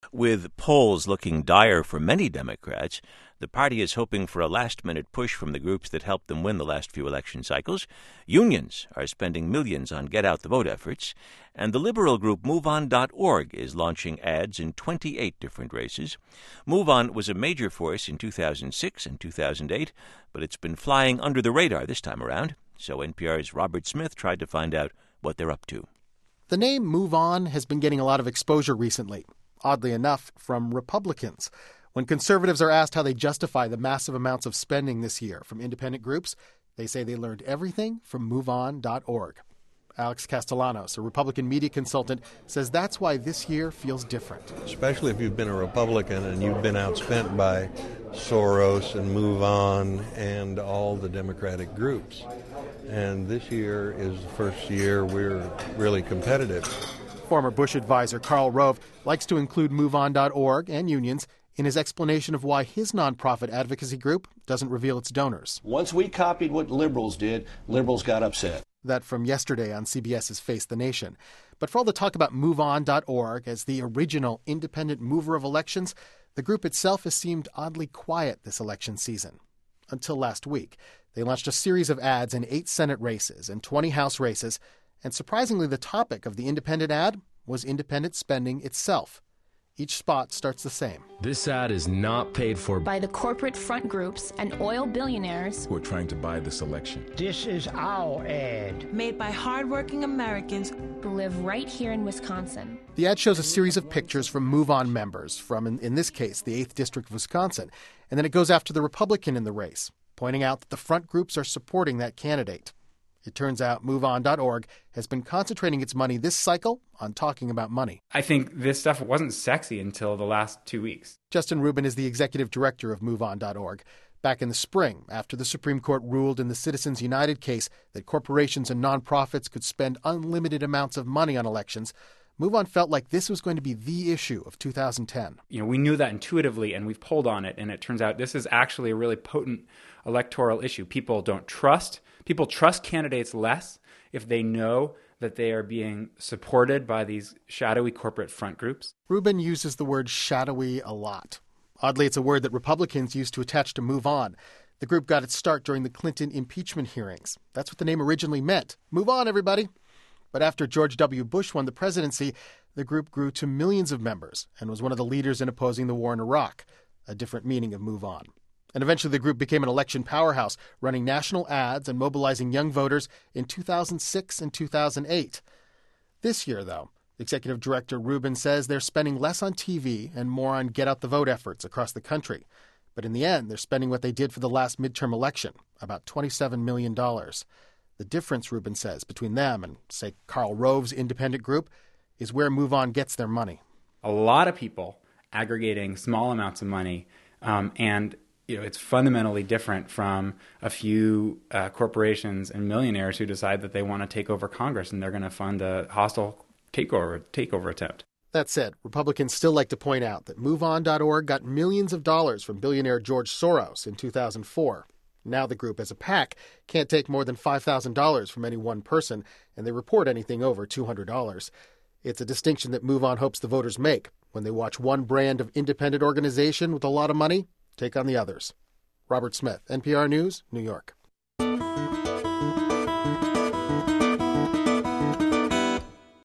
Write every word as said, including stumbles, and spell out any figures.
With polls looking dire for many Democrats, the party is hoping for a last-minute push from the groups that helped them win the last few election cycles. Unions are spending millions on get-out-the-vote efforts, and the liberal group move on dot org is launching ads in twenty-eight different races. MoveOn was a major force in two thousand six and two thousand eight, but it's been flying under the radar this time around, so N P R's Robert Smith tried to find out what they're up to. The name MoveOn has been getting a lot of exposure recently, oddly enough, from Republicans. When conservatives are asked how they justify the massive amounts of spending this year from independent groups, they say they learned everything from move on dot org. Alex Castellanos, a Republican media consultant, says that's why this year feels different. Especially if you've been a Republican and you've been outspent by Soros and MoveOn and all the Democratic groups. And this year is the first year we're really competitive. Former Bush advisor Karl Rove likes to include move on dot org and unions in his explanation of why his nonprofit advocacy group doesn't reveal its donors. Once we copied what liberals did, liberals got upset. That from yesterday on CBS's Face the Nation. But for all the talk about move on dot org as the original independent mover of elections, the group itself has seemed oddly quiet this election season. Until last week. They launched a series of ads in eight Senate races and twenty House races, and surprisingly the topic of the independent ad was independent spending itself. Each spot starts the same. This ad is not paid for by the corporate front groups and oil billionaires who are trying to buy this election. This is our ad. Made by hardworking Americans who live right here in Wisconsin. The ad shows a series of pictures from MoveOn members from, in, in this case, the eighth District of Wisconsin. And then it goes after the Republican in the race, pointing out that the front groups are supporting that candidate. It turns out move on dot org has been concentrating its money this cycle on talking about money. I think this stuff wasn't sexy until the last two weeks. Justin Rubin is the executive director of move on dot org. Back in the spring, after the Supreme Court ruled in the Citizens United case that corporations and nonprofits could spend unlimited amounts of money on elections, MoveOn felt like this was going to be the issue of two thousand ten. You know, we knew that intuitively, and we've pulled on it, and it turns out this is actually a really potent electoral issue. People don't trust. People trust candidates less if they know that they are being supported by these shadowy corporate front groups. Rubin uses the word shadowy a lot. Oddly, it's a word that Republicans used to attach to MoveOn. The group got its start during the Clinton impeachment hearings. That's what the name originally meant. Move on, everybody. But after George W. Bush won the presidency, the group grew to millions of members and was one of the leaders in opposing the war in Iraq, a different meaning of move on. And eventually the group became an election powerhouse, running national ads and mobilizing young voters in two thousand six and two thousand eight. This year, though, Executive Director Rubin says they're spending less on T V and more on get-out-the-vote efforts across the country. But in the end, they're spending what they did for the last midterm election, about twenty-seven million dollars. The difference, Rubin says, between them and, say, Karl Rove's independent group is where MoveOn gets their money. A lot of people aggregating small amounts of money, um, and you know, it's fundamentally different from a few uh, corporations and millionaires who decide that they want to take over Congress and they're going to fund a hostile takeover takeover attempt. That said, Republicans still like to point out that move on dot org got millions of dollars from billionaire George Soros in two thousand four. Now the group, as a PAC, can't take more than five thousand dollars from any one person, and they report anything over two hundred dollars. It's a distinction that MoveOn hopes the voters make when they watch one brand of independent organization with a lot of money take on the others. Robert Smith, N P R News, New York.